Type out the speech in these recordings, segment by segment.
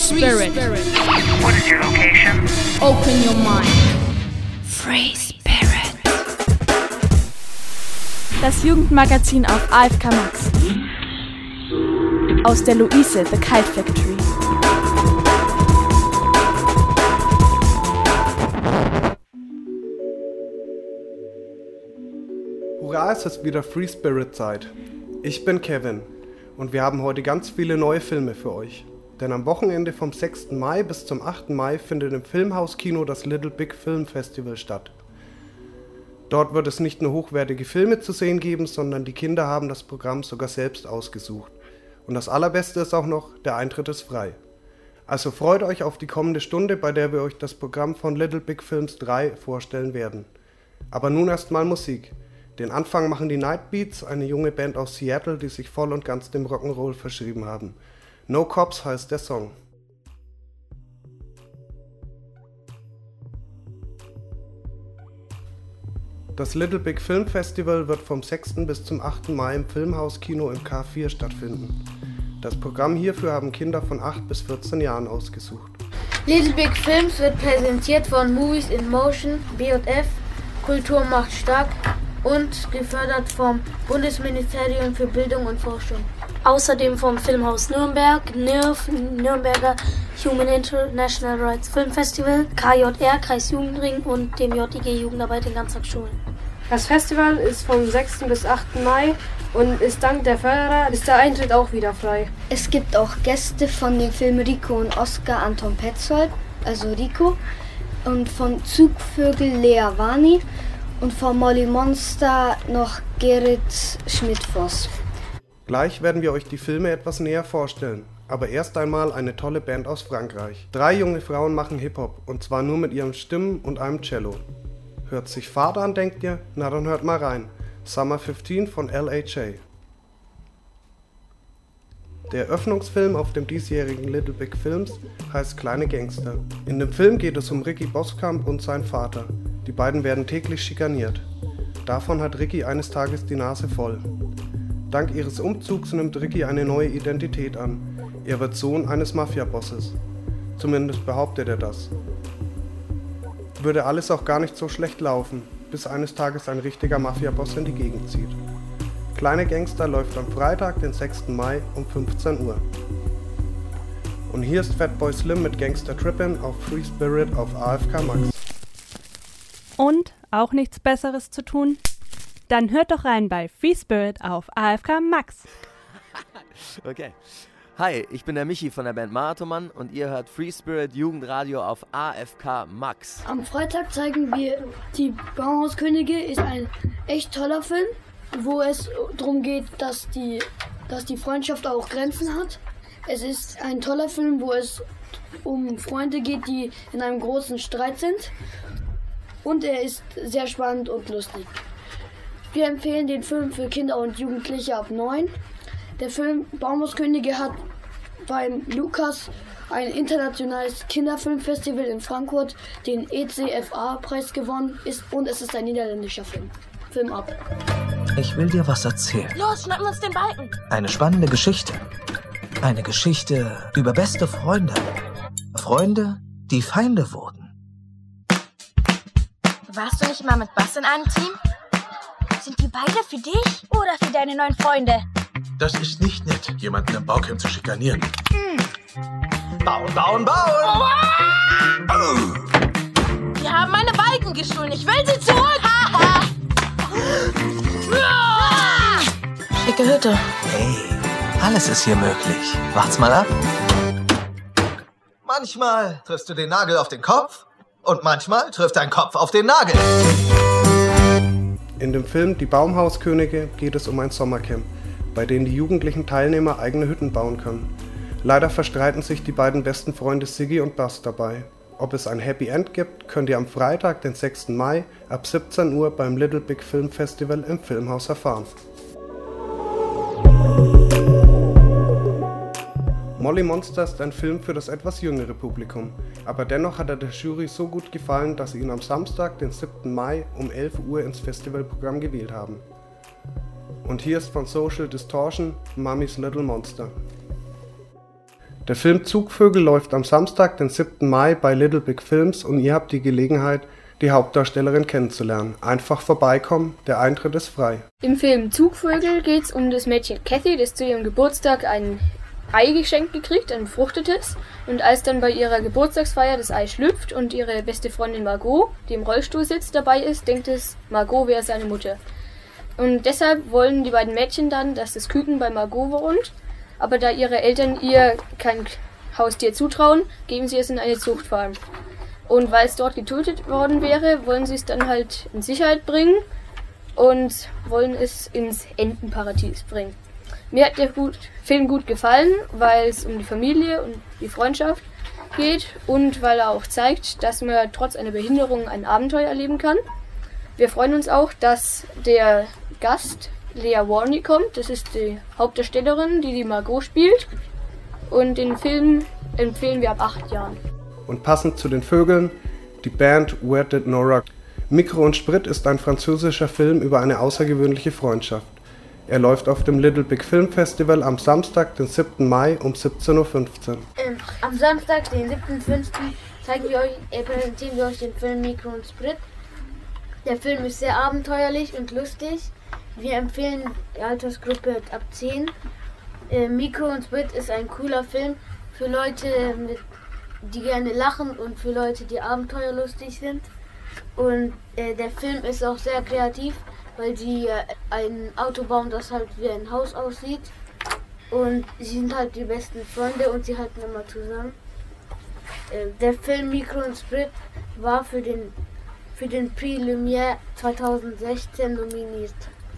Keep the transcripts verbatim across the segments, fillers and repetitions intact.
Spirit. What is your location? Open your mind. Free Spirit. Das Jugendmagazin auf A F K Max. Aus der Luise, The Kite Factory. Hurra, es ist wieder Free Spirit Zeit. Ich bin Kevin und wir haben heute ganz viele neue Filme für euch. Denn am Wochenende vom sechsten Mai bis zum achten Mai findet im Filmhauskino das Little Big Film Festival statt. Dort wird es nicht nur hochwertige Filme zu sehen geben, sondern die Kinder haben das Programm sogar selbst ausgesucht. Und das Allerbeste ist auch noch, der Eintritt ist frei. Also freut euch auf die kommende Stunde, bei der wir euch das Programm von Little Big Films drei vorstellen werden. Aber nun erstmal Musik. Den Anfang machen die Nightbeats, eine junge Band aus Seattle, die sich voll und ganz dem Rock'n'Roll verschrieben haben. No Cops heißt der Song. Das Little Big Film Festival wird vom sechsten bis zum achten Mai im Filmhauskino im K vier stattfinden. Das Programm hierfür haben Kinder von acht bis vierzehn Jahren ausgesucht. Little Big Films wird präsentiert von Movies in Motion, B J F, Kultur macht stark und gefördert vom Bundesministerium für Bildung und Forschung. Außerdem vom Filmhaus Nürnberg, N I R F, Nürnberger Human International Rights Film Festival, K J R, Kreisjugendring und dem J I G Jugendarbeit in Ganztagsschulen. Das Festival ist vom sechsten bis achten Mai und ist dank der Förderer ist der Eintritt auch wieder frei. Es gibt auch Gäste von dem Film Rico und Oskar Anton Petzold, also Rico, und von Zugvögel Lea Wani und von Molly Monster noch Gerrit Schmidt-Voss. Gleich werden wir euch die Filme etwas näher vorstellen, aber erst einmal eine tolle Band aus Frankreich. Drei junge Frauen machen Hip-Hop, und zwar nur mit ihren Stimmen und einem Cello. Hört sich Fahrt an, denkt ihr? Na dann hört mal rein. Summer fünfzehn von L A J. Der Eröffnungsfilm auf dem diesjährigen Little Big Films heißt Kleine Gangster. In dem Film geht es um Ricky Boskamp und seinen Vater. Die beiden werden täglich schikaniert. Davon hat Ricky eines Tages die Nase voll. Dank ihres Umzugs nimmt Ricky eine neue Identität an. Er wird Sohn eines Mafia-Bosses. Zumindest behauptet er das. Würde alles auch gar nicht so schlecht laufen, bis eines Tages ein richtiger Mafia-Boss in die Gegend zieht. Kleine Gangster läuft am Freitag, den sechsten Mai um fünfzehn Uhr. Und hier ist Fatboy Slim mit Gangster Trippin' auf Free Spirit auf A F K Max. Und auch nichts Besseres zu tun? Dann hört doch rein bei Free Spirit auf A F K Max. Okay. Hi, ich bin der Michi von der Band Marathonmann und ihr hört Free Spirit Jugendradio auf A F K Max. Am Freitag zeigen wir Die Baumhauskönige, ist ein echt toller Film, wo es darum geht, dass die, dass die Freundschaft auch Grenzen hat. Es ist ein toller Film, wo es um Freunde geht, die in einem großen Streit sind. Und er ist sehr spannend und lustig. Wir empfehlen den Film für Kinder und Jugendliche ab neun. Der Film Baumhauskönige hat beim Lukas, ein internationales Kinderfilmfestival in Frankfurt, den E C F A-Preis gewonnen ist und es ist ein niederländischer Film. Film ab. Ich will dir was erzählen. Los, schnappen wir uns den Balken. Eine spannende Geschichte. Eine Geschichte über beste Freunde. Freunde, die Feinde wurden. Warst du nicht mal mit Bass in einem Team? Sind die beide für dich oder für deine neuen Freunde? Das ist nicht nett, jemanden im Baucamp zu schikanieren. Hm. Bauen, bauen, bauen! Oh. Die haben meine Balken gestohlen. Ich will sie zurück! Schicke Hütte. Hey, alles ist hier möglich. Wart's mal ab. Manchmal triffst du den Nagel auf den Kopf und manchmal trifft dein Kopf auf den Nagel. In dem Film Die Baumhauskönige geht es um ein Sommercamp, bei dem die jugendlichen Teilnehmer eigene Hütten bauen können. Leider verstreiten sich die beiden besten Freunde Siggi und Bass dabei. Ob es ein Happy End gibt, könnt ihr am Freitag, den sechsten Mai ab siebzehn Uhr beim Little Big Film Festival im Filmhaus erfahren. Molly Monster ist ein Film für das etwas jüngere Publikum, aber dennoch hat er der Jury so gut gefallen, dass sie ihn am Samstag, den siebten Mai um elf Uhr ins Festivalprogramm gewählt haben. Und hier ist von Social Distortion Mummy's Little Monster. Der Film Zugvögel läuft am Samstag, den siebten Mai bei Little Big Films und ihr habt die Gelegenheit, die Hauptdarstellerin kennenzulernen. Einfach vorbeikommen, der Eintritt ist frei. Im Film Zugvögel geht es um das Mädchen Cathy, das zu ihrem Geburtstag ein Ei geschenkt gekriegt, ein befruchtetes. Und als dann bei ihrer Geburtstagsfeier das Ei schlüpft und ihre beste Freundin Margot, die im Rollstuhl sitzt, dabei ist, denkt es, Margot wäre seine Mutter. Und deshalb wollen die beiden Mädchen dann, dass das Küken bei Margot wohnt. Aber da ihre Eltern ihr kein Haustier zutrauen, geben sie es in eine Zuchtfarm. Und weil es dort getötet worden wäre, wollen sie es dann halt in Sicherheit bringen und wollen es ins Entenparadies bringen. Mir hat der gut, Film gut gefallen, weil es um die Familie und die Freundschaft geht und weil er auch zeigt, dass man trotz einer Behinderung ein Abenteuer erleben kann. Wir freuen uns auch, dass der Gast Lea Warney kommt. Das ist die Hauptdarstellerin, die die Margot spielt. Und den Film empfehlen wir ab acht Jahren. Und passend zu den Vögeln, die Band Where Did Nora? Mikro und Sprit ist ein französischer Film über eine außergewöhnliche Freundschaft. Er läuft auf dem Little Big Film Festival am Samstag, den siebten Mai um siebzehn Uhr fünfzehn. Ähm, am Samstag, den siebten fünften zeigen wir euch, äh, präsentieren wir euch den Film Mikro und Sprit. Der Film ist sehr abenteuerlich und lustig. Wir empfehlen die Altersgruppe ab zehn. Äh, Mikro und Sprit ist ein cooler Film für Leute, mit, die gerne lachen und für Leute, die abenteuerlustig sind. Und äh, der Film ist auch sehr kreativ, weil sie äh, ein Auto bauen, das halt wie ein Haus aussieht. Und sie sind halt die besten Freunde und sie halten immer zusammen. Äh, der Film Mikro und Sprit war für den, für den Prix Lumière zwanzig sechzehn nominiert.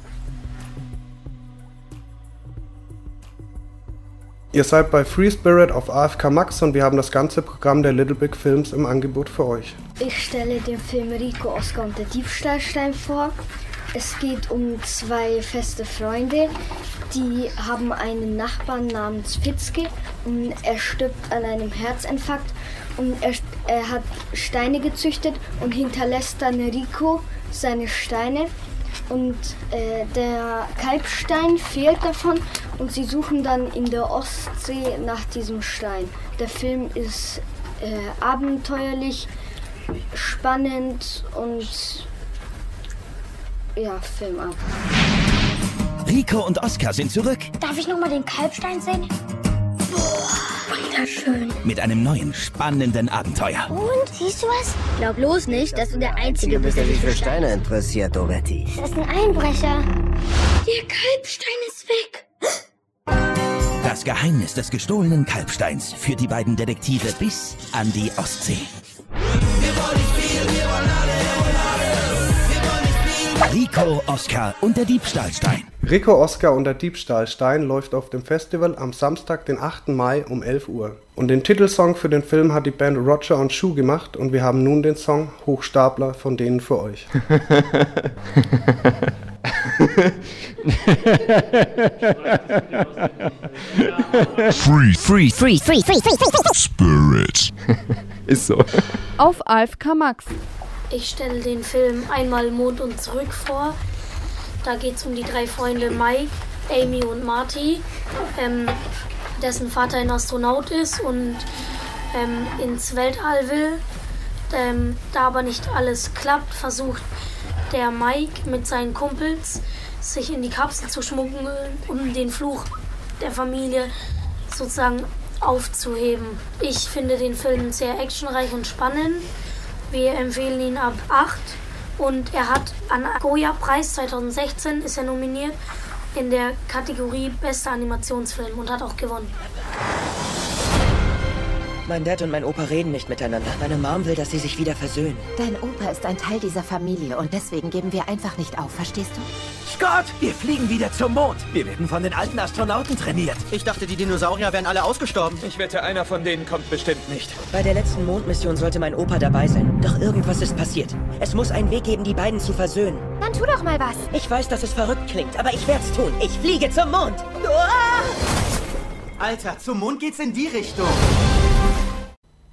Ihr seid bei Free Spirit auf A F K Max und wir haben das ganze Programm der Little Big Films im Angebot für euch. Ich stelle den Film Rico, Oscar und der Diebstahlstein vor. Es geht um zwei feste Freunde, die haben einen Nachbarn namens Fitzke und er stirbt an einem Herzinfarkt und er, er hat Steine gezüchtet und hinterlässt dann Rico seine Steine. Und äh, der Kalbstein fehlt davon und sie suchen dann in der Ostsee nach diesem Stein. Der Film ist äh, abenteuerlich, spannend und ja, Film ab. Rico und Oscar sind zurück. Darf ich noch mal den Kalbstein sehen? Boah, wunderschön. Mit einem neuen, spannenden Abenteuer. Und, siehst du was? Glaub bloß nicht, dass du der Einzige bist, der sich für Steine interessiert, Doretti. Das ist ein Einbrecher. Der Kalbstein ist weg. Das Geheimnis des gestohlenen Kalbsteins führt die beiden Detektive bis an die Ostsee. Wir wollen nicht viel, wir wollen alle, wir wollen alles. Wir wollen nicht viel. Rico, Oscar und der Diebstahlstein. Rico, Oscar und der Diebstahlstein läuft auf dem Festival am Samstag, den achten Mai um elf Uhr. Und den Titelsong für den Film hat die Band Roger und Schuh gemacht und wir haben nun den Song Hochstapler von denen für euch. Free, free, free, free, free, free, free, Spirit. Ist so. Auf A F K Max. Ich stelle den Film Einmal Mond und zurück vor. Da geht es um die drei Freunde Mike, Amy und Marty, ähm, dessen Vater ein Astronaut ist und ähm, ins Weltall will. Ähm, da aber nicht alles klappt, versucht der Mike mit seinen Kumpels sich in die Kapsel zu schmuggeln, um den Fluch der Familie sozusagen aufzuheben. Ich finde den Film sehr actionreich und spannend. Wir empfehlen ihn ab acht und er hat an Goya-Preis zwanzig sechzehn ist er nominiert in der Kategorie Bester Animationsfilm und hat auch gewonnen. Mein Dad und mein Opa reden nicht miteinander. Meine Mom will, dass sie sich wieder versöhnen. Dein Opa ist ein Teil dieser Familie und deswegen geben wir einfach nicht auf, verstehst du? Scott, wir fliegen wieder zum Mond. Wir werden von den alten Astronauten trainiert. Ich dachte, die Dinosaurier wären alle ausgestorben. Ich wette, einer von denen kommt bestimmt nicht. Bei der letzten Mondmission sollte mein Opa dabei sein. Doch irgendwas ist passiert. Es muss einen Weg geben, die beiden zu versöhnen. Dann tu doch mal was. Ich weiß, dass es verrückt klingt, aber ich werde es tun. Ich fliege zum Mond. Uah! Alter, zum Mond geht's in die Richtung.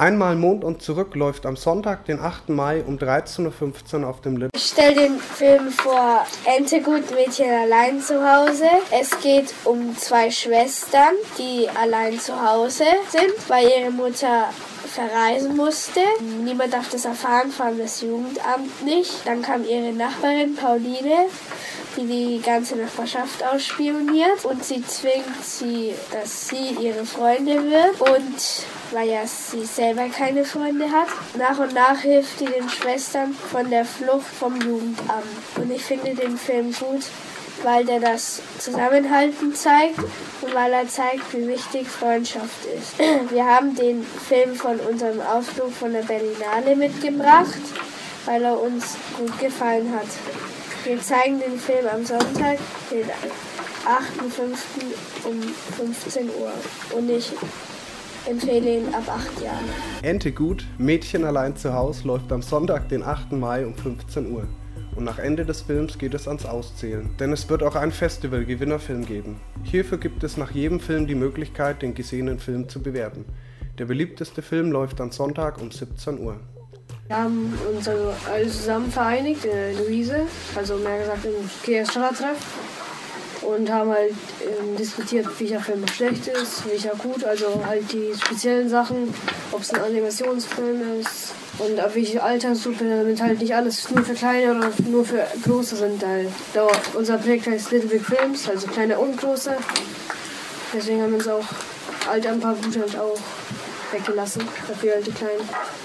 Einmal Mond und zurück läuft am Sonntag, den achten Mai um dreizehn Uhr fünfzehn auf dem Little. Ich stelle den Film vor Entegut, Mädchen allein zu Hause. Es geht um zwei Schwestern, die allein zu Hause sind, weil ihre Mutter verreisen musste. Niemand darf das erfahren, vor allem das Jugendamt nicht. Dann kam ihre Nachbarin Pauline, die die ganze Nachbarschaft ausspioniert und sie zwingt sie, dass sie ihre Freunde wird und weil ja sie selber keine Freunde hat. Nach und nach hilft sie den Schwestern von der Flucht vom Jugendamt. Und ich finde den Film gut, weil der das Zusammenhalten zeigt und weil er zeigt, wie wichtig Freundschaft ist. Wir haben den Film von unserem Ausflug von der Berlinale mitgebracht, weil er uns gut gefallen hat. Wir zeigen den Film am Sonntag, den achten fünften um fünfzehn Uhr. Und ich empfehle ihn ab acht Jahren. Entegut, Mädchen allein zu Haus läuft am Sonntag, den achten Mai um fünfzehn Uhr. Und nach Ende des Films geht es ans Auszählen. Denn es wird auch ein Festival-Gewinnerfilm geben. Hierfür gibt es nach jedem Film die Möglichkeit, den gesehenen Film zu bewerten. Der beliebteste Film läuft am Sonntag um siebzehn Uhr. Wir haben uns also alle zusammen vereinigt, in Luise, also mehr gesagt im K S-Stadttreff, und haben halt ähm, diskutiert, welcher Film schlecht ist, welcher gut, also halt die speziellen Sachen, ob es ein Animationsfilm ist und auf welche Altersgruppe, damit halt nicht alles nur für Kleine oder nur für Große sind. Halt. Da unser Projekt heißt Little Big Films, also kleine und große, deswegen haben wir uns auch halt ein paar gute halt auch weggelassen, dafür halt die Kleinen.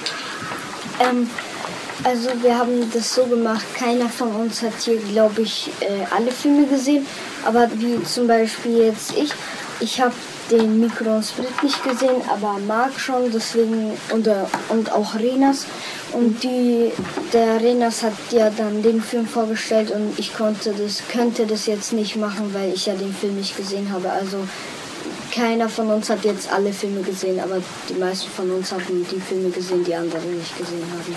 Ähm, also wir haben das so gemacht, keiner von uns hat hier, glaube ich, äh, alle Filme gesehen, aber wie zum Beispiel jetzt ich, ich habe den Mikro und Sprit nicht gesehen, aber Marc schon, deswegen, und, und auch Renas, und die, der Renas hat ja dann den Film vorgestellt und ich konnte das, könnte das jetzt nicht machen, weil ich ja den Film nicht gesehen habe, also keiner von uns hat jetzt alle Filme gesehen, aber die meisten von uns haben die Filme gesehen, die andere nicht gesehen haben.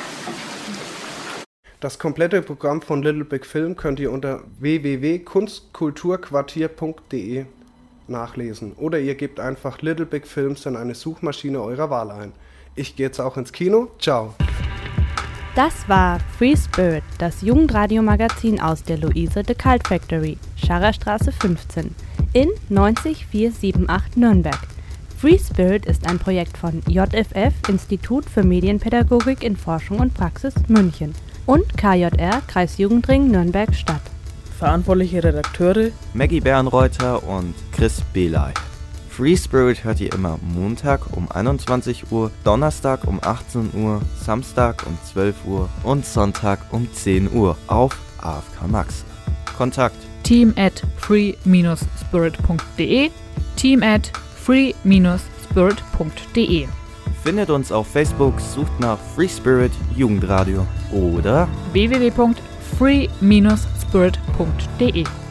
Das komplette Programm von Little Big Film könnt ihr unter w w w punkt kunstkulturquartier punkt d e nachlesen. Oder ihr gebt einfach Little Big Films in eine Suchmaschine eurer Wahl ein. Ich gehe jetzt auch ins Kino. Ciao. Das war Free Spirit, das Jugendradiomagazin aus der Luise de Cult Factory, Scharrerstraße fünfzehn, in neunzig vier sieben acht Nürnberg. Free Spirit ist ein Projekt von J F F, Institut für Medienpädagogik in Forschung und Praxis München, und K J R, Kreisjugendring Nürnberg Stadt. Verantwortliche Redakteure Maggie Bernreuther und Chris Belay. Free Spirit hört ihr immer Montag um einundzwanzig Uhr, Donnerstag um achtzehn Uhr, Samstag um zwölf Uhr und Sonntag um zehn Uhr auf A F K Max. Kontakt team at free dash spirit punkt d e team at free dash spirit punkt d e. Findet uns auf Facebook, sucht nach Free Spirit Jugendradio oder w w w punkt free dash spirit punkt d e.